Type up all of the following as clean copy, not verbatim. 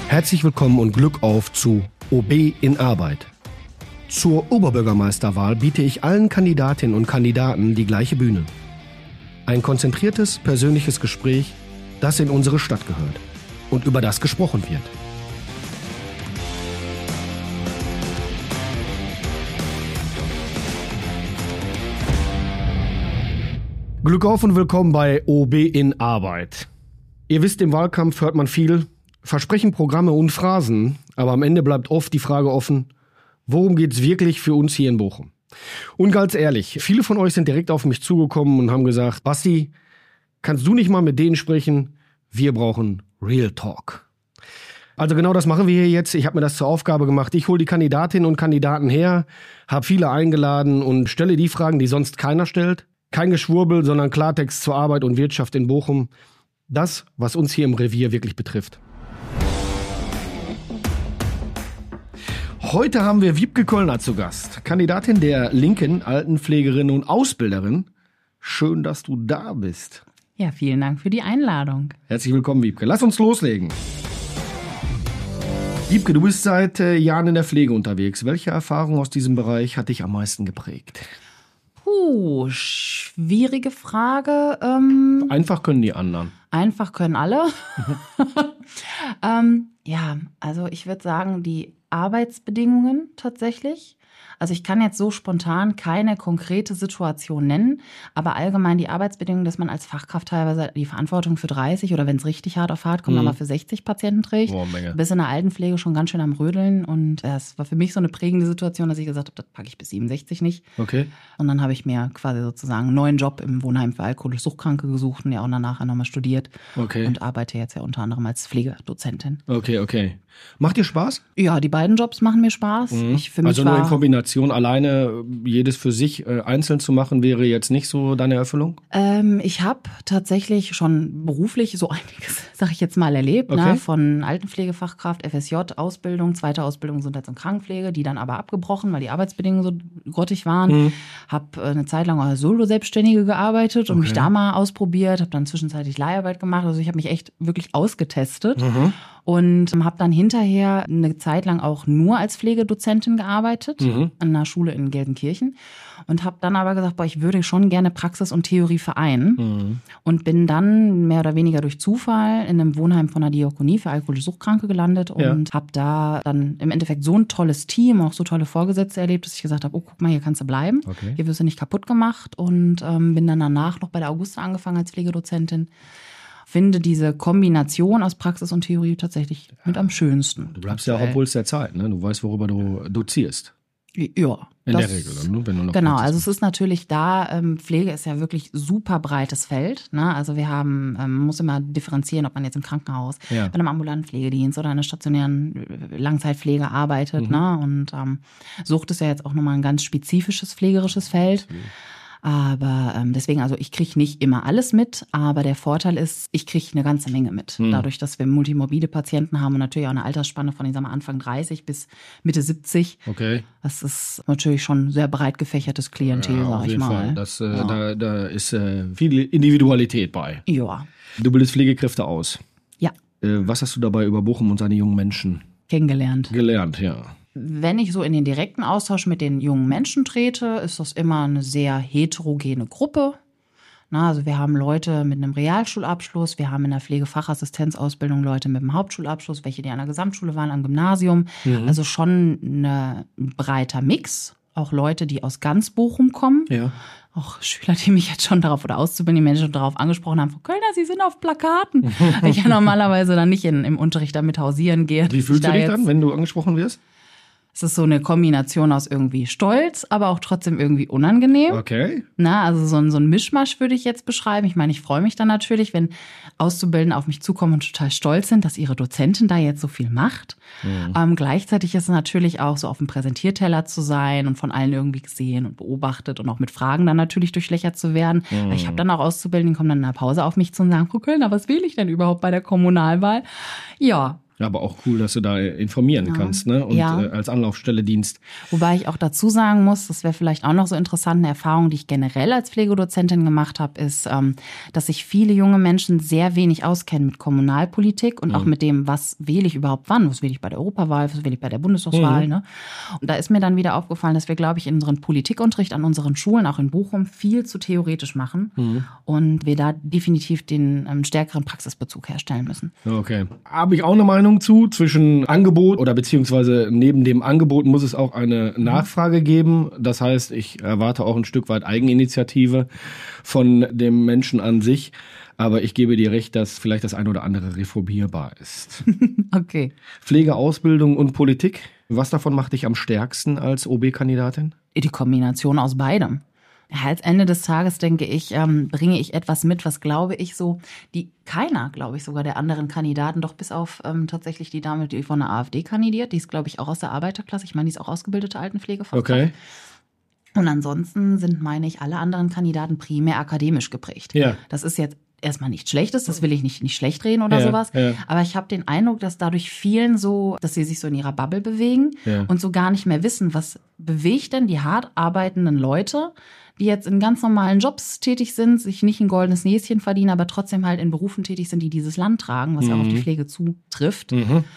Herzlich willkommen und Glück auf zu OB in Arbeit. Zur Oberbürgermeisterwahl biete ich allen Kandidatinnen und Kandidaten die gleiche Bühne. Ein konzentriertes, persönliches Gespräch, das in unsere Stadt gehört und über das gesprochen wird. Glück auf und willkommen bei OB in Arbeit. Ihr wisst, im Wahlkampf hört man viel, versprechen Programme und Phrasen, aber am Ende bleibt oft die Frage offen, worum geht's wirklich für uns hier in Bochum? Und ganz ehrlich, viele von euch sind direkt auf mich zugekommen und haben gesagt, Basti, kannst du nicht mal mit denen sprechen? Wir brauchen Real Talk. Also genau das machen wir hier jetzt. Ich habe mir das zur Aufgabe gemacht. Ich hole die Kandidatinnen und Kandidaten her, habe viele eingeladen und stelle die Fragen, die sonst keiner stellt. Kein Geschwurbel, sondern Klartext zur Arbeit und Wirtschaft in Bochum. Das, was uns hier im Revier wirklich betrifft. Heute haben wir Wiebke Köllner zu Gast, Kandidatin der Linken, Altenpflegerin und Ausbilderin. Schön, dass du da bist. Ja, vielen Dank für die Einladung. Herzlich willkommen, Wiebke. Lass uns loslegen. Wiebke, du bist seit Jahren in der Pflege unterwegs. Welche Erfahrung aus diesem Bereich hat dich am meisten geprägt? Schwierige Frage. Einfach können die anderen. Einfach können alle. Ja, also ich würde sagen, die Arbeitsbedingungen tatsächlich. Also ich kann jetzt so spontan keine konkrete Situation nennen, aber allgemein die Arbeitsbedingungen, dass man als Fachkraft teilweise die Verantwortung für 30 oder wenn es richtig hart auf hart kommt, aber für 60 Patienten trägt. Boah, Menge. Bis in der Altenpflege schon ganz schön am Rödeln und das war für mich so eine prägende Situation, dass ich gesagt habe, das packe ich bis 67 nicht. Okay. Und dann habe ich mir quasi sozusagen einen neuen Job im Wohnheim für alkoholisch Suchtkranke gesucht und ja auch danach nochmal studiert. Okay. Und arbeite jetzt ja unter anderem als Pflegedozentin. Okay. Macht dir Spaß? Ja, die beiden Jobs machen mir Spaß. Also nur in Kombination alleine jedes für sich einzeln zu machen, wäre jetzt nicht so deine Erfüllung? Ich habe tatsächlich schon beruflich so einiges, sag ich jetzt mal, erlebt. Okay. Ne? Von Altenpflegefachkraft, FSJ, Ausbildung, zweite Ausbildung Gesundheits- und Krankenpflege, die dann aber abgebrochen, weil die Arbeitsbedingungen so grottig waren. Habe eine Zeit lang als Solo-Selbstständige gearbeitet und mich da mal ausprobiert. Habe dann zwischenzeitlich Leiharbeit gemacht. Also ich habe mich echt wirklich ausgetestet. Und habe dann hinterher eine Zeit lang auch nur als Pflegedozentin gearbeitet an einer Schule in Gelsenkirchen und habe dann aber gesagt, ich würde schon gerne Praxis und Theorie vereinen und bin dann mehr oder weniger durch Zufall in einem Wohnheim von der Diakonie für alkoholische Suchtkranke gelandet und habe da dann im Endeffekt so ein tolles Team, auch so tolle Vorgesetzte erlebt, dass ich gesagt habe, guck mal, hier kannst du bleiben, hier wirst du nicht kaputt gemacht und bin dann danach noch bei der Augusta angefangen als Pflegedozentin. Finde diese Kombination aus Praxis und Theorie tatsächlich mit am schönsten. Du bleibst ja auch am Puls der Zeit, ne? Du weißt, worüber du dozierst. Ja. In der Regel, ne? Wenn du noch genau, Praxis also es ist natürlich da, Pflege ist ja wirklich super breites Feld. Ne? Also wir haben, man muss immer differenzieren, ob man jetzt im Krankenhaus, bei einem ambulanten Pflegedienst oder einer stationären Langzeitpflege arbeitet. Ne? Und Sucht ist ja jetzt auch nochmal ein ganz spezifisches pflegerisches Feld. Aber deswegen, also ich kriege nicht immer alles mit, aber der Vorteil ist, ich kriege eine ganze Menge mit. Dadurch, dass wir multimorbide Patienten haben und natürlich auch eine Altersspanne von, ich sag mal, Anfang 30 bis Mitte 70. Okay. Das ist natürlich schon ein sehr breit gefächertes Klientel, sag ich mal. Das, da ist viel Individualität bei. Ja. Du bildest Pflegekräfte aus. Ja. Was hast du dabei über Bochum und seine jungen Menschen Kennengelernt? Gelernt, ja. Wenn ich so in den direkten Austausch mit den jungen Menschen trete, ist das immer eine sehr heterogene Gruppe. Also wir haben Leute mit einem Realschulabschluss, wir haben in der Pflegefachassistenzausbildung Leute mit einem Hauptschulabschluss, welche die an der Gesamtschule waren, am Gymnasium. Also schon ein breiter Mix. Auch Leute, die aus ganz Bochum kommen. Ja. Auch Schüler, die mich jetzt schon darauf oder Auszubildende, die Menschen darauf angesprochen haben, Frau Köllner, Sie sind auf Plakaten. Weil ich ja normalerweise dann nicht im Unterricht damit hausieren gehe. Wie fühlst du dich dann, wenn du angesprochen wirst? Es ist so eine Kombination aus irgendwie Stolz, aber auch trotzdem irgendwie unangenehm. Okay. Also so ein Mischmasch würde ich jetzt beschreiben. Ich meine, ich freue mich dann natürlich, wenn Auszubildende auf mich zukommen und total stolz sind, dass ihre Dozentin da jetzt so viel macht. Gleichzeitig ist es natürlich auch so auf dem Präsentierteller zu sein und von allen irgendwie gesehen und beobachtet und auch mit Fragen dann natürlich durchlöchert zu werden. Ich habe dann auch Auszubildende, die kommen dann in der Pause auf mich zu und sagen, Frau Köllner, was wähle ich denn überhaupt bei der Kommunalwahl? Ja. Ja, aber auch cool, dass du da informieren kannst, ne? Und als Anlaufstelle dienst. Wobei ich auch dazu sagen muss, das wäre vielleicht auch noch so interessant, eine Erfahrung, die ich generell als Pflegedozentin gemacht habe, ist, dass sich viele junge Menschen sehr wenig auskennen mit Kommunalpolitik und auch mit dem, was wähle ich überhaupt wann, was wähle ich bei der Europawahl, was wähle ich bei der Bundestagswahl. Ne? Und da ist mir dann wieder aufgefallen, dass wir, glaube ich, in unserem Politikunterricht an unseren Schulen, auch in Bochum, viel zu theoretisch machen und wir da definitiv den stärkeren Praxisbezug herstellen müssen. Okay. Habe ich auch eine Meinung zu. Zwischen Angebot oder beziehungsweise neben dem Angebot muss es auch eine Nachfrage geben. Das heißt, ich erwarte auch ein Stück weit Eigeninitiative von dem Menschen an sich. Aber ich gebe dir recht, dass vielleicht das ein oder andere reformierbar ist. Okay. Pflege, Ausbildung und Politik. Was davon macht dich am stärksten als OB-Kandidatin? Die Kombination aus beidem. Ja, als Ende des Tages, denke ich, bringe ich etwas mit, was glaube ich so, keiner, glaube ich, sogar der anderen Kandidaten, doch bis auf tatsächlich die Dame, die von der AfD kandidiert, die ist, glaube ich, auch aus der Arbeiterklasse. Ich meine, die ist auch ausgebildete Altenpflegefachkraft. Okay. Und ansonsten sind, meine ich, alle anderen Kandidaten primär akademisch geprägt. Ja. Das ist jetzt erstmal nichts Schlechtes, das will ich nicht schlecht reden oder sowas. Ja. Aber ich habe den Eindruck, dass dadurch vielen so, dass sie sich so in ihrer Bubble bewegen und so gar nicht mehr wissen, was bewegt denn die hart arbeitenden Leute, die jetzt in ganz normalen Jobs tätig sind, sich nicht ein goldenes Näschen verdienen, aber trotzdem halt in Berufen tätig sind, die dieses Land tragen, was ja auch auf die Pflege zutrifft.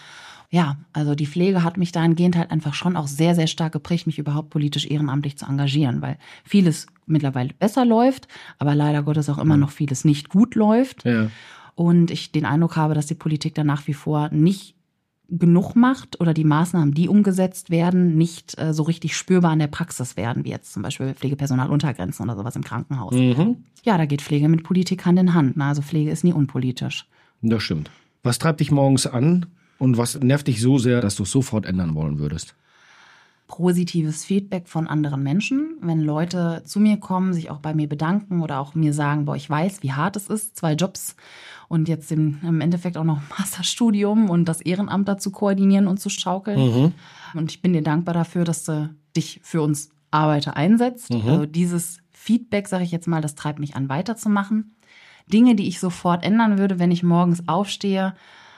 Ja, also die Pflege hat mich dahingehend halt einfach schon auch sehr, sehr stark geprägt, mich überhaupt politisch ehrenamtlich zu engagieren, weil vieles mittlerweile besser läuft, aber leider Gottes auch immer noch vieles nicht gut läuft. Ja. Und ich den Eindruck habe, dass die Politik da nach wie vor nicht genug macht oder die Maßnahmen, die umgesetzt werden, nicht so richtig spürbar in der Praxis werden, wie jetzt zum Beispiel Pflegepersonaluntergrenzen oder sowas im Krankenhaus. Ja, da geht Pflege mit Politik Hand in Hand. Also Pflege ist nie unpolitisch. Das stimmt. Was treibt dich morgens an und was nervt dich so sehr, dass du es sofort ändern wollen würdest? Positives Feedback von anderen Menschen. Wenn Leute zu mir kommen, sich auch bei mir bedanken oder auch mir sagen, boah, ich weiß, wie hart es ist, 2 Jobs und jetzt im Endeffekt auch noch Masterstudium und das Ehrenamt dazu koordinieren und zu schaukeln. Und ich bin dir dankbar dafür, dass du dich für uns Arbeiter einsetzt. Also dieses Feedback, sage ich jetzt mal, das treibt mich an, weiterzumachen. Dinge, die ich sofort ändern würde, wenn ich morgens aufstehe.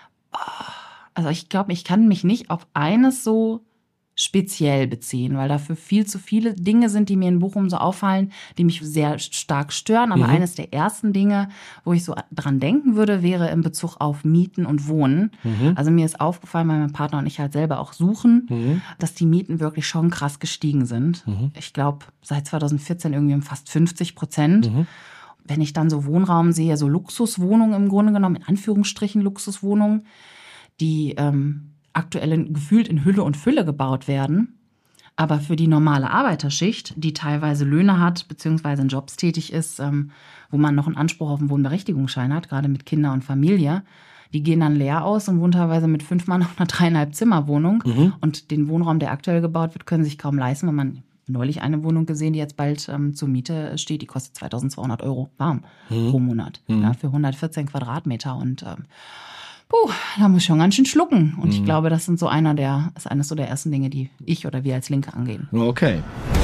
Also ich glaube, ich kann mich nicht auf eines so speziell beziehen, weil dafür viel zu viele Dinge sind, die mir in Bochum so auffallen, die mich sehr stark stören. Aber eines der ersten Dinge, wo ich so dran denken würde, wäre in Bezug auf Mieten und Wohnen. Also mir ist aufgefallen, weil mein Partner und ich halt selber auch suchen, dass die Mieten wirklich schon krass gestiegen sind. Ich glaube, seit 2014 irgendwie um fast 50%. Wenn ich dann so Wohnraum sehe, so Luxuswohnungen im Grunde genommen, in Anführungsstrichen Luxuswohnungen, die aktuell gefühlt in Hülle und Fülle gebaut werden, aber für die normale Arbeiterschicht, die teilweise Löhne hat, beziehungsweise in Jobs tätig ist, wo man noch einen Anspruch auf einen Wohnberechtigungsschein hat, gerade mit Kinder und Familie, die gehen dann leer aus und wohnen teilweise mit 5 Mann auf einer 3,5 Zimmer-Wohnung. Und den Wohnraum, der aktuell gebaut wird, können sie sich kaum leisten, wenn man neulich eine Wohnung gesehen, die jetzt bald zur Miete steht, die kostet 2.200 € warm pro Monat, ja, für 114 Quadratmeter und da muss ich schon ganz schön schlucken. Und ich glaube, das sind so ist eines so der ersten Dinge, die ich oder wir als Linke angehen. Okay.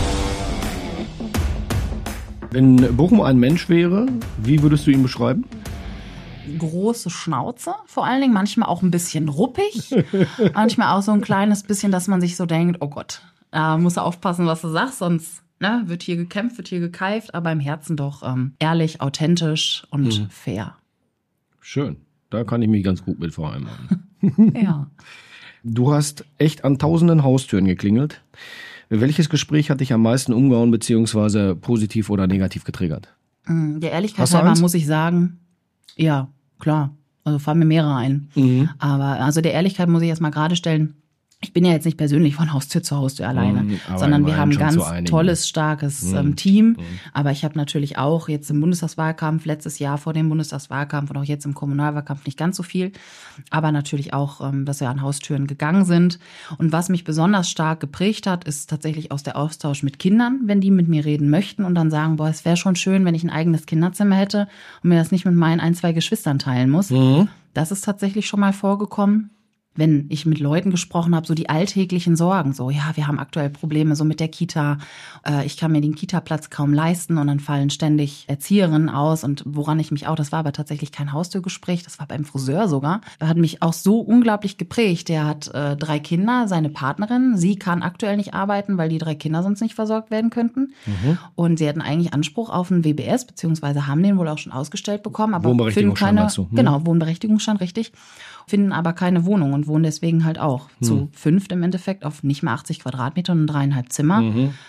Wenn Bochum ein Mensch wäre, wie würdest du ihn beschreiben? Große Schnauze, vor allen Dingen manchmal auch ein bisschen ruppig. Manchmal auch so ein kleines bisschen, dass man sich so denkt, oh Gott, da musst du aufpassen, was du sagst, sonst wird hier gekämpft, wird hier gekeift, aber im Herzen doch ehrlich, authentisch und fair. Schön. Da kann ich mich ganz gut mit vereinbaren. Ja. Du hast echt an tausenden Haustüren geklingelt. Welches Gespräch hat dich am meisten umgehauen beziehungsweise positiv oder negativ getriggert? Der Ehrlichkeit halber muss ich sagen, ja, klar. Also fallen mir mehrere ein. Aber also der Ehrlichkeit muss ich erstmal gerade stellen. Ich bin ja jetzt nicht persönlich von Haustür zu Haustür alleine, sondern wir haben ein ganz tolles, starkes Team. Aber ich habe natürlich auch jetzt im Bundestagswahlkampf, letztes Jahr vor dem Bundestagswahlkampf und auch jetzt im Kommunalwahlkampf nicht ganz so viel. Aber natürlich auch, dass wir an Haustüren gegangen sind. Und was mich besonders stark geprägt hat, ist tatsächlich aus der Austausch mit Kindern, wenn die mit mir reden möchten und dann sagen, boah, es wäre schon schön, wenn ich ein eigenes Kinderzimmer hätte und mir das nicht mit meinen 1, 2 Geschwistern teilen muss. Das ist tatsächlich schon mal vorgekommen. wenn ich mit Leuten gesprochen habe, so die alltäglichen Sorgen, so, ja, wir haben aktuell Probleme so mit der Kita, ich kann mir den Kita-Platz kaum leisten und dann fallen ständig Erzieherinnen aus und woran ich mich auch, das war aber tatsächlich kein Haustürgespräch, das war beim Friseur sogar, hat mich auch so unglaublich geprägt. Der hat 3 Kinder, seine Partnerin, sie kann aktuell nicht arbeiten, weil die 3 Kinder sonst nicht versorgt werden könnten und sie hatten eigentlich Anspruch auf einen WBS, beziehungsweise haben den wohl auch schon ausgestellt bekommen, aber finden keine, genau, Wohnberechtigungsschein, richtig, finden aber keine Wohnung und wohnen deswegen halt auch zu 5 im Endeffekt auf nicht mehr 80 Quadratmetern und 3,5 Zimmer.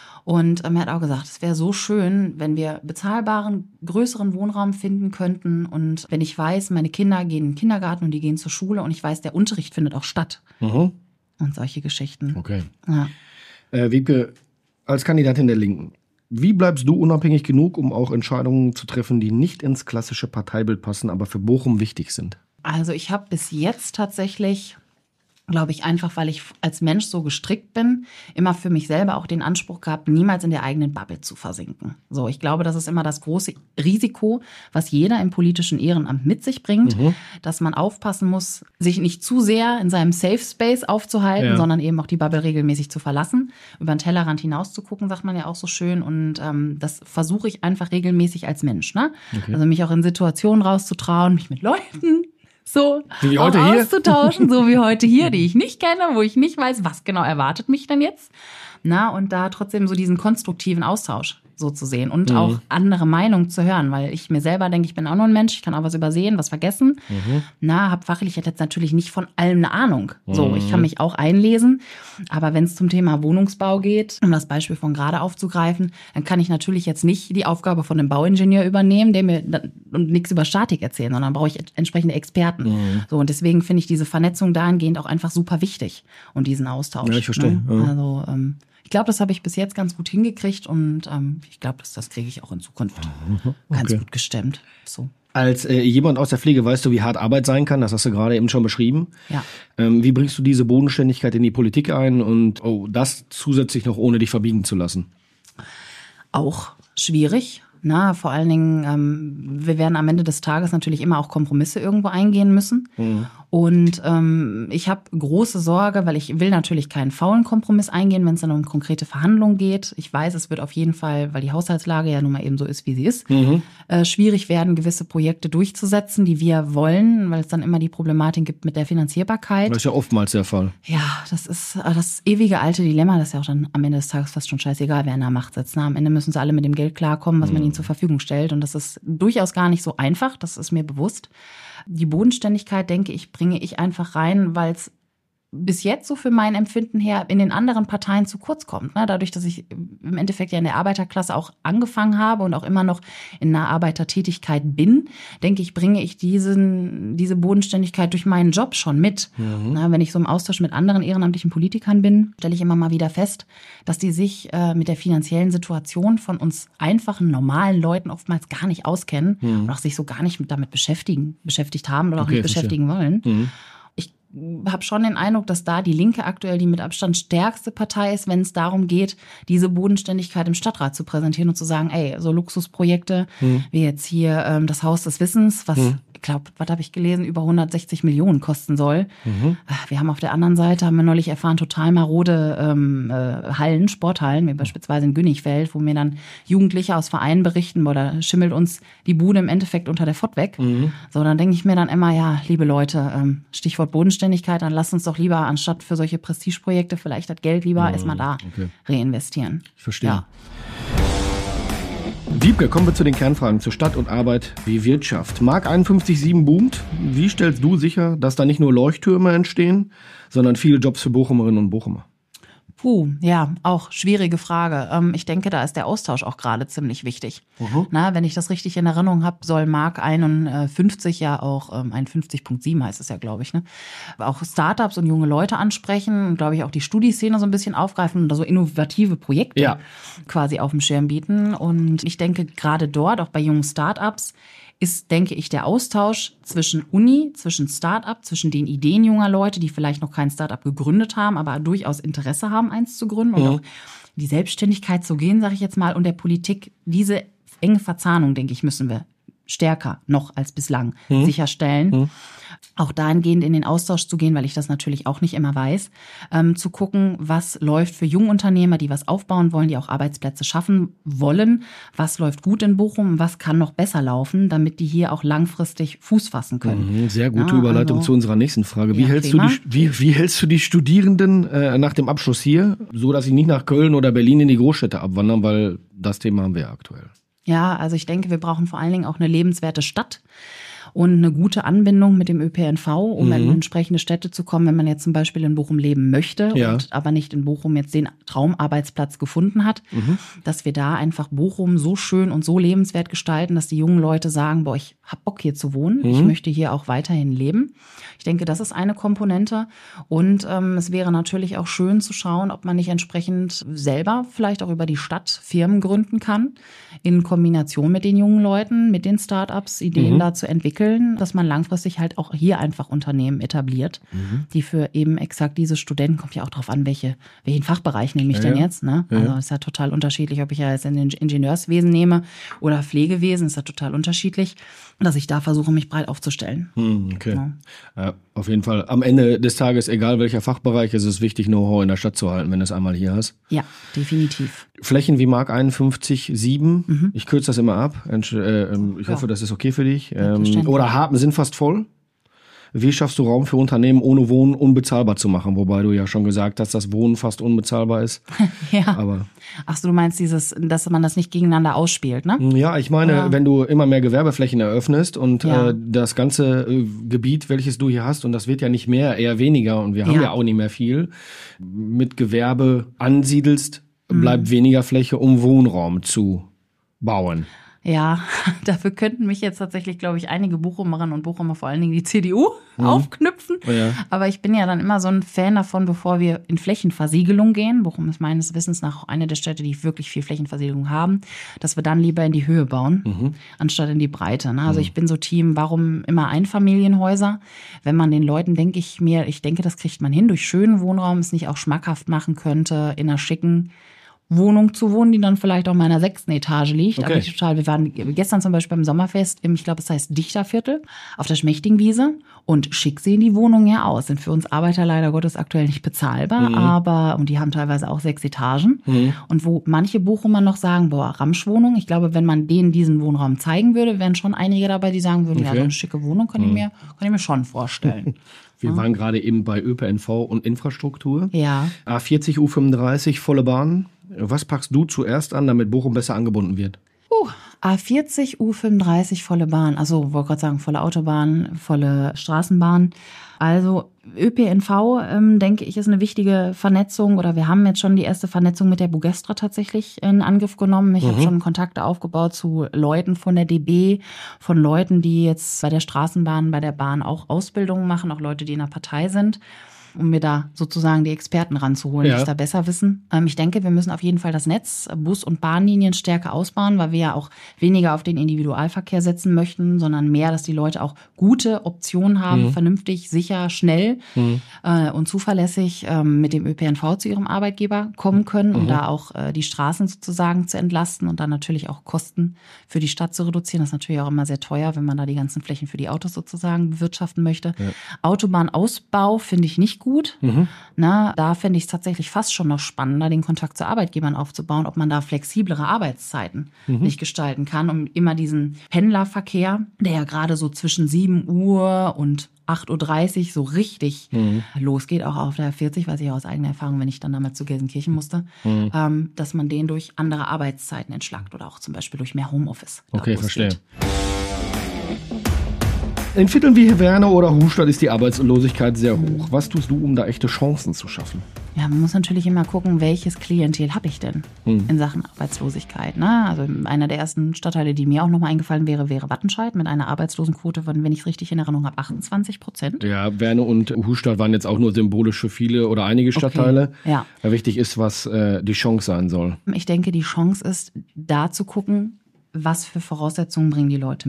Und er hat auch gesagt, es wäre so schön, wenn wir bezahlbaren, größeren Wohnraum finden könnten. Und wenn ich weiß, meine Kinder gehen in den Kindergarten und die gehen zur Schule und ich weiß, der Unterricht findet auch statt. Und solche Geschichten. Okay. Ja. Wiebke, als Kandidatin der Linken, wie bleibst du unabhängig genug, um auch Entscheidungen zu treffen, die nicht ins klassische Parteibild passen, aber für Bochum wichtig sind? Also ich habe bis jetzt tatsächlich, glaube ich, einfach, weil ich als Mensch so gestrickt bin, immer für mich selber auch den Anspruch gehabt, niemals in der eigenen Bubble zu versinken. So, ich glaube, das ist immer das große Risiko, was jeder im politischen Ehrenamt mit sich bringt, dass man aufpassen muss, sich nicht zu sehr in seinem Safe Space aufzuhalten, sondern eben auch die Bubble regelmäßig zu verlassen, über den Tellerrand hinaus zu gucken, sagt man ja auch so schön. Und das versuche ich einfach regelmäßig als Mensch, ne? Okay. Also mich auch in Situationen rauszutrauen, mich mit Leuten so wie heute hier auszutauschen, so wie heute hier, die ich nicht kenne, wo ich nicht weiß, was genau erwartet mich denn jetzt. Na, und da trotzdem so diesen konstruktiven Austausch so zu sehen und auch andere Meinungen zu hören, weil ich mir selber denke, ich bin auch nur ein Mensch, ich kann auch was übersehen, was vergessen. Habe fachlich jetzt natürlich nicht von allem eine Ahnung. So, ich kann mich auch einlesen, aber wenn es zum Thema Wohnungsbau geht, um das Beispiel von gerade aufzugreifen, dann kann ich natürlich jetzt nicht die Aufgabe von einem Bauingenieur übernehmen, der mir und nichts über Statik erzählen, sondern brauche ich entsprechende Experten. So, und deswegen finde ich diese Vernetzung dahingehend auch einfach super wichtig und diesen Austausch. Ja, ich verstehe. Ne? Also, ich glaube, das habe ich bis jetzt ganz gut hingekriegt und ich glaube, das kriege ich auch in Zukunft ganz gut gestemmt. So. Als jemand aus der Pflege weißt du, wie hart Arbeit sein kann, das hast du gerade eben schon beschrieben. Ja. Wie bringst du diese Bodenständigkeit in die Politik ein und das zusätzlich noch ohne dich verbiegen zu lassen? Auch schwierig. Na, vor allen Dingen, wir werden am Ende des Tages natürlich immer auch Kompromisse irgendwo eingehen müssen. Und ich habe große Sorge, weil ich will natürlich keinen faulen Kompromiss eingehen, wenn es dann um konkrete Verhandlungen geht. Ich weiß, es wird auf jeden Fall, weil die Haushaltslage ja nun mal eben so ist, wie sie ist, schwierig werden, gewisse Projekte durchzusetzen, die wir wollen, weil es dann immer die Problematik gibt mit der Finanzierbarkeit. Das ist ja oftmals der Fall. Ja, das ist das ewige alte Dilemma. Das ist ja auch dann am Ende des Tages fast schon scheißegal, wer in der Macht sitzt. Na, am Ende müssen sie alle mit dem Geld klarkommen, was man ihnen zur Verfügung stellt. Und das ist durchaus gar nicht so einfach. Das ist mir bewusst. Die Bodenständigkeit, denke ich, bringe ich einfach rein, weil es bis jetzt so für mein Empfinden her in den anderen Parteien zu kurz kommt. Ne? Dadurch, dass ich im Endeffekt ja in der Arbeiterklasse auch angefangen habe und auch immer noch in einer Arbeitertätigkeit bin, denke ich, bringe ich diese Bodenständigkeit durch meinen Job schon mit. Na, wenn ich so im Austausch mit anderen ehrenamtlichen Politikern bin, stelle ich immer mal wieder fest, dass die sich mit der finanziellen Situation von uns einfachen, normalen Leuten oftmals gar nicht auskennen und auch sich so gar nicht damit beschäftigt haben oder auch nicht beschäftigen wollen. Habe schon den Eindruck, dass da die Linke aktuell die mit Abstand stärkste Partei ist, wenn es darum geht, diese Bodenständigkeit im Stadtrat zu präsentieren und zu sagen, ey, so Luxusprojekte wie jetzt hier das Haus des Wissens, was, ich glaube, was habe ich gelesen, über 160 Millionen kosten soll. Wir haben auf der anderen Seite, haben wir neulich erfahren, total marode Hallen, Sporthallen, wie beispielsweise in Günnigfeld, wo mir dann Jugendliche aus Vereinen berichten, boah, da schimmelt uns die Bude im Endeffekt unter der Fott weg. So, dann denke ich mir dann immer, ja, liebe Leute, Stichwort Bodenständigkeit, dann lasst uns doch lieber, anstatt für solche Prestigeprojekte, vielleicht das Geld lieber erstmal da reinvestieren. Ich verstehe. Ja. Wiebke, kommen wir zu den Kernfragen zur Stadt und Arbeit wie Wirtschaft. Mark 51,7 boomt. Wie stellst du sicher, dass da nicht nur Leuchttürme entstehen, sondern viele Jobs für Bochumerinnen und Bochumer? Ja, auch schwierige Frage. Ich denke, da ist der Austausch auch gerade ziemlich wichtig. Na, wenn ich das richtig in Erinnerung habe, soll Mark 51 ja auch, 51,7 heißt es ja, glaube ich, ne? Auch Startups und junge Leute ansprechen und, glaube ich, auch die Studieszene so ein bisschen aufgreifen und da so innovative Projekte quasi auf dem Schirm bieten. Und ich denke, gerade dort, auch bei jungen Startups, ist, denke ich, der Austausch zwischen Uni, zwischen Start-up, zwischen den Ideen junger Leute, die vielleicht noch kein Start-up gegründet haben, aber durchaus Interesse haben, eins zu gründen und auch die Selbstständigkeit zu gehen, sage ich jetzt mal, und der Politik. Diese enge Verzahnung, denke ich, müssen wir stärker noch als bislang sicherstellen. auch dahingehend in den Austausch zu gehen, weil ich das natürlich auch nicht immer weiß, zu gucken, was läuft für Jungunternehmer, die was aufbauen wollen, die auch Arbeitsplätze schaffen wollen, was läuft gut in Bochum und was kann noch besser laufen, damit die hier auch langfristig Fuß fassen können. Sehr gute Überleitung zu unserer nächsten Frage. Wie hältst du die Studierenden nach dem Abschluss hier, so dass sie nicht nach Köln oder Berlin in die Großstädte abwandern, weil das Thema haben wir ja aktuell. Ja, also ich denke, wir brauchen vor allen Dingen auch eine lebenswerte Stadt und eine gute Anbindung mit dem ÖPNV, um in entsprechende Städte zu kommen, wenn man jetzt zum Beispiel in Bochum leben möchte und aber nicht in Bochum jetzt den Traumarbeitsplatz gefunden hat, dass wir da einfach Bochum so schön und so lebenswert gestalten, dass die jungen Leute sagen, boah, ich hab Bock hier zu wohnen, ich möchte hier auch weiterhin leben. Ich denke, das ist eine Komponente und es wäre natürlich auch schön zu schauen, ob man nicht entsprechend selber vielleicht auch über die Stadt Firmen gründen kann, in Kombination mit den jungen Leuten, mit den Start-ups, Ideen da zu entwickeln, dass man langfristig halt auch hier einfach Unternehmen etabliert, die für eben exakt diese Studenten, kommt ja auch drauf an, welchen Fachbereich nehme ich denn jetzt, ne? Also ist ja total unterschiedlich, ob ich ja jetzt in den Ingenieurswesen nehme oder Pflegewesen, ist ja total unterschiedlich, dass ich da versuche, mich breit aufzustellen. Okay. Ja, auf jeden Fall. Am Ende des Tages, egal welcher Fachbereich, ist es wichtig, Know-how in der Stadt zu halten, wenn du es einmal hier hast. Ja, definitiv. Flächen wie Mark 51,7. Ich kürze das immer ab. Ich hoffe, das ist okay für dich. Oder Hapen sind fast voll. Wie schaffst du Raum für Unternehmen ohne Wohnen unbezahlbar zu machen? Wobei du ja schon gesagt hast, dass Wohnen fast unbezahlbar ist. Ja. Aber ach so, du meinst dass man das nicht gegeneinander ausspielt, ne? Ja, ich meine, wenn du immer mehr Gewerbeflächen eröffnest und das ganze Gebiet, welches du hier hast, und das wird ja nicht mehr, eher weniger, und wir haben ja auch nicht mehr viel, mit Gewerbe ansiedelst, bleibt weniger Fläche, um Wohnraum zu bauen. Ja, dafür könnten mich jetzt tatsächlich, glaube ich, einige Bochumerinnen und Bochumer, vor allen Dingen die CDU, aufknüpfen. Ja. Aber ich bin ja dann immer so ein Fan davon, bevor wir in Flächenversiegelung gehen. Bochum ist meines Wissens nach auch eine der Städte, die wirklich viel Flächenversiegelung haben, dass wir dann lieber in die Höhe bauen, anstatt in die Breite. Ne? Also ich bin so Team, warum immer Einfamilienhäuser? Wenn man den Leuten, ich denke, das kriegt man hin, durch schönen Wohnraum es nicht auch schmackhaft machen könnte, in einer schicken Wohnung zu wohnen, die dann vielleicht auch mal in der 6. Etage liegt. Okay. Aber wir waren gestern zum Beispiel beim Sommerfest ich glaube, es heißt Dichterviertel, auf der Schmächtingwiese. Und schick sehen die Wohnungen ja aus. Sind für uns Arbeiter leider Gottes aktuell nicht bezahlbar, und die haben teilweise auch 6 Etagen. Und wo manche Bochumer noch sagen, boah, Ramschwohnung, ich glaube, wenn man denen diesen Wohnraum zeigen würde, wären schon einige dabei, die sagen würden, ja, so eine schicke Wohnung kann ich mir schon vorstellen. Wir waren gerade eben bei ÖPNV und Infrastruktur. Ja. A40, U35, volle Bahn. Was packst du zuerst an, damit Bochum besser angebunden wird? A40, U35, volle Bahn. Also, wollte gerade sagen, volle Autobahn, volle Straßenbahn. Also, ÖPNV, denke ich, ist eine wichtige Vernetzung. Oder wir haben jetzt schon die erste Vernetzung mit der Bugestra tatsächlich in Angriff genommen. Ich habe schon Kontakte aufgebaut zu Leuten von der DB, von Leuten, die jetzt bei der Straßenbahn, bei der Bahn auch Ausbildungen machen, auch Leute, die in der Partei sind, um mir da sozusagen die Experten ranzuholen, die es da besser wissen. Ich denke, wir müssen auf jeden Fall das Netz, Bus- und Bahnlinien stärker ausbauen, weil wir ja auch weniger auf den Individualverkehr setzen möchten, sondern mehr, dass die Leute auch gute Optionen haben, vernünftig, sicher, schnell und zuverlässig mit dem ÖPNV zu ihrem Arbeitgeber kommen können, um da auch die Straßen sozusagen zu entlasten und dann natürlich auch Kosten für die Stadt zu reduzieren. Das ist natürlich auch immer sehr teuer, wenn man da die ganzen Flächen für die Autos sozusagen bewirtschaften möchte. Ja. Autobahnausbau finde ich nicht gut. Na, da fände ich es tatsächlich fast schon noch spannender, den Kontakt zu Arbeitgebern aufzubauen, ob man da flexiblere Arbeitszeiten nicht gestalten kann, um immer diesen Pendlerverkehr, der ja gerade so zwischen 7 Uhr und 8.30 Uhr so richtig losgeht, auch auf der 40, weiß ich aus eigener Erfahrung, wenn ich dann damals zu Gelsenkirchen musste, dass man den durch andere Arbeitszeiten entschlackt oder auch zum Beispiel durch mehr Homeoffice. Okay, verstehe. In Vierteln wie Heverne oder Hufstadt ist die Arbeitslosigkeit sehr hoch. Was tust du, um da echte Chancen zu schaffen? Ja, man muss natürlich immer gucken, welches Klientel habe ich denn in Sachen Arbeitslosigkeit. Ne? Also einer der ersten Stadtteile, die mir auch nochmal eingefallen wäre Wattenscheid mit einer Arbeitslosenquote von, wenn ich es richtig in Erinnerung habe, 28%. Ja, Werne und Hufstadt waren jetzt auch nur symbolisch für viele oder einige Stadtteile. Okay, ja. Wichtig ist, was die Chance sein soll. Ich denke, die Chance ist, da zu gucken, was für Voraussetzungen bringen die Leute mit.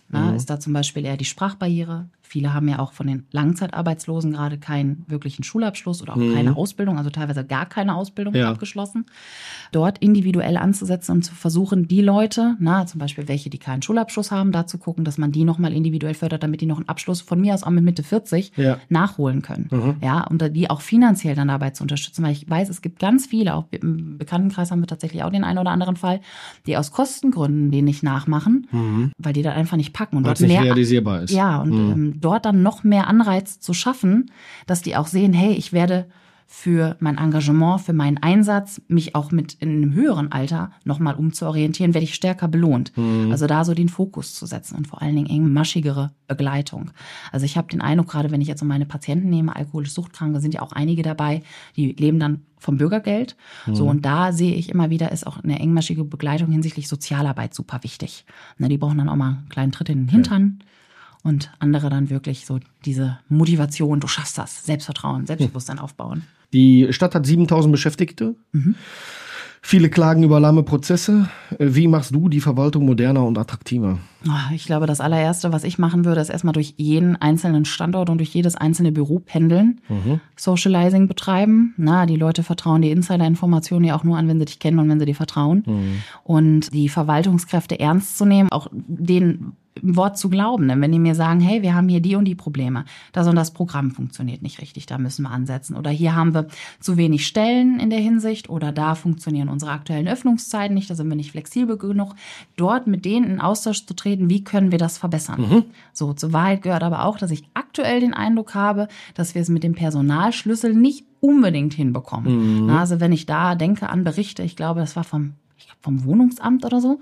Ist da zum Beispiel eher die Sprachbarriere. Viele haben ja auch von den Langzeitarbeitslosen gerade keinen wirklichen Schulabschluss oder auch keine Ausbildung, also teilweise gar keine Ausbildung abgeschlossen. Dort individuell anzusetzen und zu versuchen, die Leute, zum Beispiel welche, die keinen Schulabschluss haben, da zu gucken, dass man die nochmal individuell fördert, damit die noch einen Abschluss von mir aus auch mit Mitte 40 nachholen können. Und die auch finanziell dann dabei zu unterstützen, weil ich weiß, es gibt ganz viele, auch im Bekanntenkreis haben wir tatsächlich auch den einen oder anderen Fall, die aus Kostengründen den nicht nachmachen, weil die dann einfach nicht packen. Und dort nicht realisierbar ist. Ja, und dort dann noch mehr Anreiz zu schaffen, dass die auch sehen, hey, ich werde für mein Engagement, für meinen Einsatz, mich auch mit in einem höheren Alter nochmal umzuorientieren, werde ich stärker belohnt. Also da so den Fokus zu setzen und vor allen Dingen engmaschigere Begleitung. Also ich habe den Eindruck, gerade wenn ich jetzt so meine Patienten nehme, alkoholisch Suchtkranke, sind ja auch einige dabei, die leben dann vom Bürgergeld. So, und da sehe ich immer wieder, ist auch eine engmaschige Begleitung hinsichtlich Sozialarbeit super wichtig. Die brauchen dann auch mal einen kleinen Tritt in den Hintern. Und andere dann wirklich so diese Motivation, du schaffst das, Selbstvertrauen, Selbstbewusstsein aufbauen. Die Stadt hat 7.000 Beschäftigte. Viele klagen über lahme Prozesse. Wie machst du die Verwaltung moderner und attraktiver? Ich glaube, das allererste, was ich machen würde, ist erstmal durch jeden einzelnen Standort und durch jedes einzelne Büro pendeln, Socializing betreiben. Die Leute vertrauen die Insider-Informationen ja auch nur an, wenn sie dich kennen und wenn sie dir vertrauen. Und die Verwaltungskräfte ernst zu nehmen, auch denen im Wort zu glauben. Denn wenn die mir sagen, hey, wir haben hier die und die Probleme, das und das Programm funktioniert nicht richtig, da müssen wir ansetzen. Oder hier haben wir zu wenig Stellen in der Hinsicht oder da funktionieren unsere aktuellen Öffnungszeiten nicht, da sind wir nicht flexibel genug. Dort mit denen in Austausch zu treten, wie können wir das verbessern? So, zur Wahrheit gehört aber auch, dass ich aktuell den Eindruck habe, dass wir es mit dem Personalschlüssel nicht unbedingt hinbekommen. Also wenn ich da denke an Berichte, ich glaube, das war vom Wohnungsamt oder so,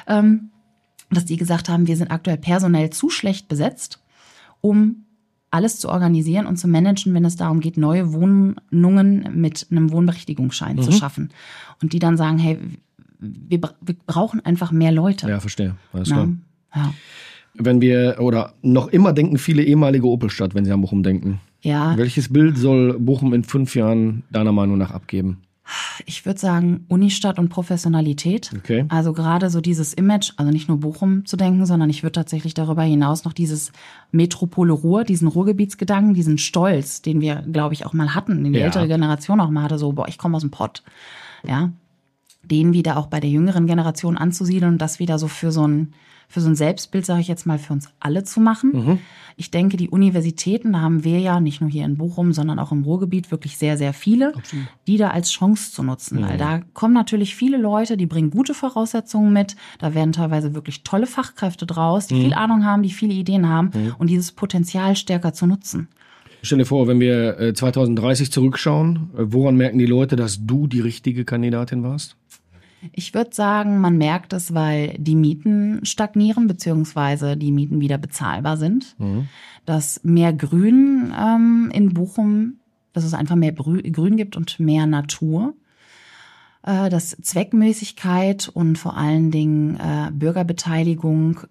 dass die gesagt haben, wir sind aktuell personell zu schlecht besetzt, um alles zu organisieren und zu managen, wenn es darum geht, neue Wohnungen mit einem Wohnberechtigungsschein zu schaffen. Und die dann sagen, hey, wir brauchen einfach mehr Leute. Ja, verstehe. Alles klar. Ja. Wenn wir, oder noch immer denken viele ehemalige Opelstadt, wenn sie an Bochum denken. Ja. Welches Bild soll Bochum in 5 Jahren deiner Meinung nach abgeben? Ich würde sagen Unistadt und Professionalität. Okay. Also gerade so dieses Image, also nicht nur Bochum zu denken, sondern ich würde tatsächlich darüber hinaus noch dieses Metropole Ruhr, diesen Ruhrgebietsgedanken, diesen Stolz, den wir, glaube ich, auch mal hatten, den die ältere Generation auch mal hatte, so, ich komme aus dem Pott. Ja, den wieder auch bei der jüngeren Generation anzusiedeln und das wieder so für so ein Selbstbild, sage ich jetzt mal, für uns alle zu machen. Ich denke, die Universitäten, da haben wir ja nicht nur hier in Bochum, sondern auch im Ruhrgebiet wirklich sehr, sehr viele, die da als Chance zu nutzen. Weil da kommen natürlich viele Leute, die bringen gute Voraussetzungen mit. Da werden teilweise wirklich tolle Fachkräfte draus, die viel Ahnung haben, die viele Ideen haben und dieses Potenzial stärker zu nutzen. Stell dir vor, wenn wir 2030 zurückschauen, woran merken die Leute, dass du die richtige Kandidatin warst? Ich würde sagen, man merkt es, weil die Mieten stagnieren, beziehungsweise die Mieten wieder bezahlbar sind. Dass mehr Grün in Bochum, dass es einfach mehr Grün gibt und mehr Natur. Dass Zweckmäßigkeit und vor allen Dingen Bürgerbeteiligung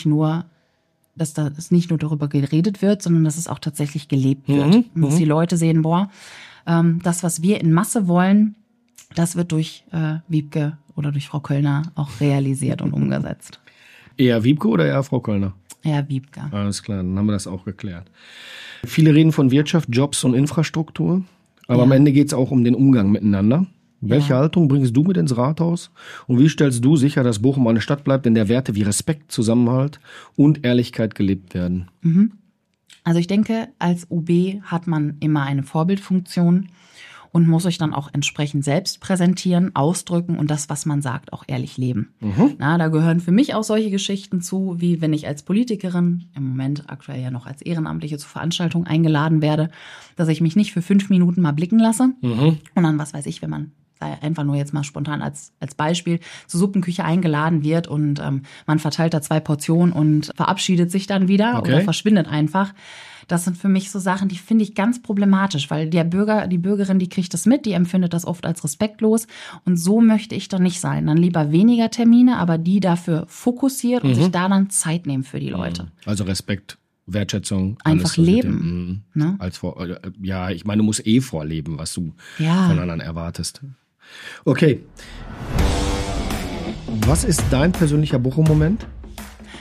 dass nicht nur darüber geredet wird, sondern dass es auch tatsächlich gelebt wird. Und dass die Leute sehen, das, was wir in Masse wollen, das wird durch Wiebke oder durch Frau Köllner auch realisiert und umgesetzt. Eher Wiebke oder eher Frau Köllner? Eher Wiebke. Alles klar, dann haben wir das auch geklärt. Viele reden von Wirtschaft, Jobs und Infrastruktur, aber am Ende geht es auch um den Umgang miteinander. Welche Haltung bringst du mit ins Rathaus und wie stellst du sicher, dass Bochum eine Stadt bleibt, in der Werte wie Respekt, Zusammenhalt und Ehrlichkeit gelebt werden? Also ich denke, als OB hat man immer eine Vorbildfunktion und muss sich dann auch entsprechend selbst präsentieren, ausdrücken und das, was man sagt, auch ehrlich leben. Da gehören für mich auch solche Geschichten zu, wie wenn ich als Politikerin, im Moment aktuell ja noch als Ehrenamtliche zur Veranstaltung eingeladen werde, dass ich mich nicht für 5 Minuten mal blicken lasse und dann, was weiß ich, wenn man einfach nur jetzt mal spontan als Beispiel zur Suppenküche eingeladen wird und man verteilt da 2 Portionen und verabschiedet sich dann wieder oder verschwindet einfach. Das sind für mich so Sachen, die finde ich ganz problematisch, weil der Bürger, die Bürgerin, die kriegt das mit, die empfindet das oft als respektlos und so möchte ich dann nicht sein. Dann lieber weniger Termine, aber die dafür fokussiert und sich da dann Zeit nehmen für die Leute. Also Respekt, Wertschätzung. Einfach leben. Ne? Ich meine, du musst vorleben, was du von anderen erwartest. Okay. Was ist dein persönlicher Bochum-Moment?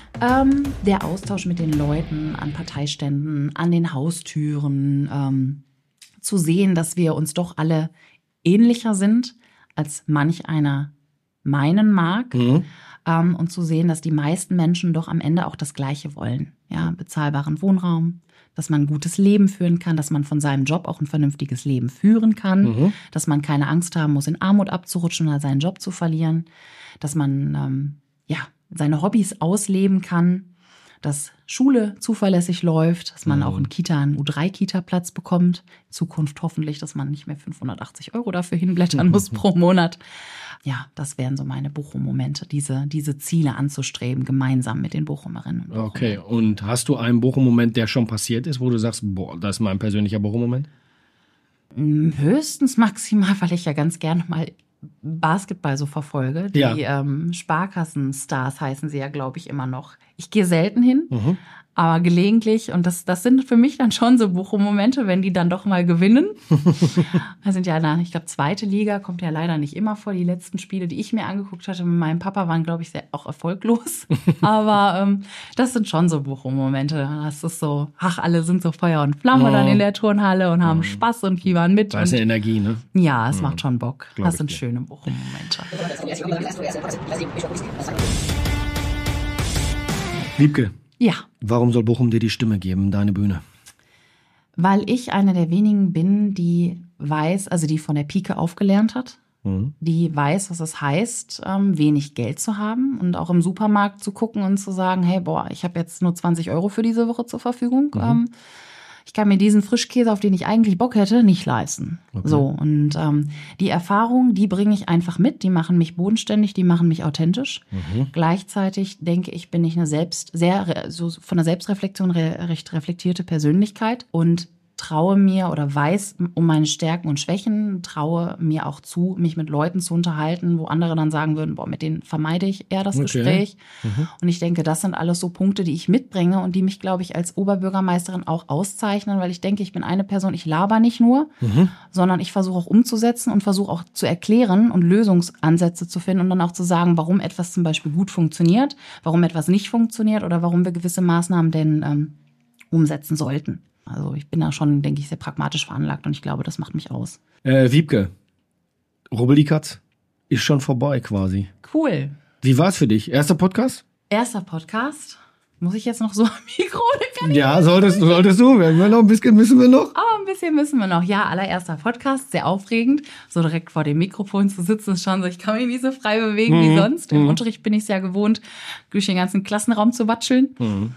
Der Austausch mit den Leuten an Parteiständen, an den Haustüren, zu sehen, dass wir uns doch alle ähnlicher sind, als manch einer meinen mag. Und zu sehen, dass die meisten Menschen doch am Ende auch das Gleiche wollen. Ja, bezahlbaren Wohnraum, dass man ein gutes Leben führen kann, dass man von seinem Job auch ein vernünftiges Leben führen kann, dass man keine Angst haben muss, in Armut abzurutschen oder seinen Job zu verlieren, dass man seine Hobbys ausleben kann, dass Schule zuverlässig läuft, dass man auch einen U3-Kita-Platz bekommt. In Zukunft hoffentlich, dass man nicht mehr 580 € dafür hinblättern muss pro Monat. Ja, das wären so meine Bochum-Momente, diese Ziele anzustreben, gemeinsam mit den Bochumerinnen und Bochumern. Okay, und hast du einen Bochum-Moment, der schon passiert ist, wo du sagst, boah, das ist mein persönlicher Bochum-Moment? Höchstens maximal, weil ich ja ganz gerne mal Basketball so verfolge. Die Sparkassenstars heißen sie ja, glaube ich, immer noch. Ich gehe selten hin, aber gelegentlich. Und das sind für mich dann schon so Bochum-Momente, wenn die dann doch mal gewinnen. Wir sind ja, ich glaube, 2. Liga kommt ja leider nicht immer vor. Die letzten Spiele, die ich mir angeguckt hatte mit meinem Papa, waren, glaube ich, auch erfolglos. Aber das sind schon so Bochum-Momente. Das ist so, alle sind so Feuer und Flamme dann in der Turnhalle und haben Spaß und fiebern mit. Da ist eine Energie, ne? Ja, es macht schon Bock. Das sind schöne Bochum-Momente. Wiebke. Ja. Warum soll Bochum dir die Stimme geben, deine Bühne? Weil ich eine der wenigen bin, die weiß, also die von der Pike aufgelernt hat, die weiß, was es heißt, wenig Geld zu haben und auch im Supermarkt zu gucken und zu sagen, hey, ich habe jetzt nur 20 € für diese Woche zur Verfügung. Ich kann mir diesen Frischkäse, auf den ich eigentlich Bock hätte, nicht leisten. Okay. So, und die Erfahrungen, die bringe ich einfach mit, die machen mich bodenständig, die machen mich authentisch. Gleichzeitig denke ich, bin ich eine von der Selbstreflexion recht reflektierte Persönlichkeit und traue mir oder weiß um meine Stärken und Schwächen, traue mir auch zu, mich mit Leuten zu unterhalten, wo andere dann sagen würden, mit denen vermeide ich eher das Gespräch. Und ich denke, das sind alles so Punkte, die ich mitbringe und die mich, glaube ich, als Oberbürgermeisterin auch auszeichnen, weil ich denke, ich bin eine Person, ich laber nicht nur, sondern ich versuche auch umzusetzen und versuche auch zu erklären und Lösungsansätze zu finden und dann auch zu sagen, warum etwas zum Beispiel gut funktioniert, warum etwas nicht funktioniert oder warum wir gewisse Maßnahmen denn umsetzen sollten. Also ich bin da schon, denke ich, sehr pragmatisch veranlagt und ich glaube, das macht mich aus. Wiebke, Rubbeli-Katz ist schon vorbei quasi. Cool. Wie war es für dich? Erster Podcast? Erster Podcast. Muss ich jetzt noch so am Mikro? Ja, solltest du. Müssen wir noch? Oh, ein bisschen müssen wir noch. Ja, allererster Podcast, sehr aufregend. So direkt vor dem Mikrofon zu sitzen, ist schon so, ich kann mich nicht so frei bewegen wie sonst. Im Unterricht bin ich es ja gewohnt, durch den ganzen Klassenraum zu watscheln.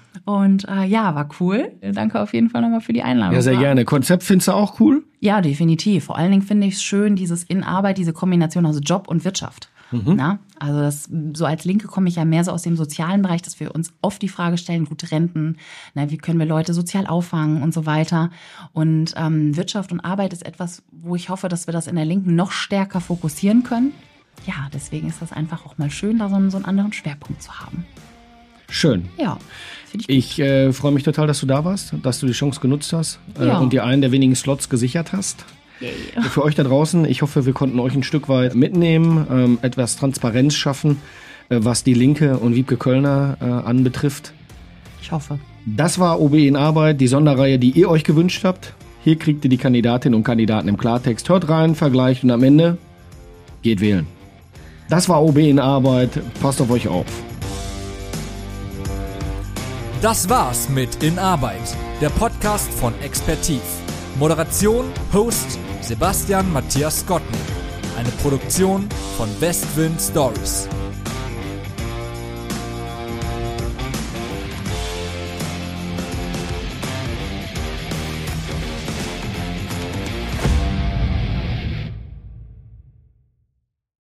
Und war cool. Danke auf jeden Fall nochmal für die Einladung. Ja, sehr gerne. Konzept findest du auch cool? Ja, definitiv. Vor allen Dingen finde ich es schön, dieses in Arbeit, diese Kombination, also Job und Wirtschaft. Na, also so als Linke komme ich ja mehr so aus dem sozialen Bereich, dass wir uns oft die Frage stellen, gute Renten, wie können wir Leute sozial auffangen und so weiter. Und Wirtschaft und Arbeit ist etwas, wo ich hoffe, dass wir das in der Linken noch stärker fokussieren können. Ja, deswegen ist das einfach auch mal schön, da so einen anderen Schwerpunkt zu haben. Schön. Ja, finde ich gut. Ich freue mich total, dass du da warst, dass du die Chance genutzt hast und dir einen der wenigen Slots gesichert hast. Yeah. Für euch da draußen, ich hoffe, wir konnten euch ein Stück weit mitnehmen, etwas Transparenz schaffen, was die Linke und Wiebke Köllner anbetrifft. Ich hoffe. Das war OB in Arbeit, die Sonderreihe, die ihr euch gewünscht habt. Hier kriegt ihr die Kandidatinnen und Kandidaten im Klartext. Hört rein, vergleicht und am Ende geht wählen. Das war OB in Arbeit. Passt auf euch auf. Das war's mit In Arbeit, der Podcast von Expertiv. Moderation, Host Sebastian Matthias Gottlieb. Eine Produktion von Westwind Stories.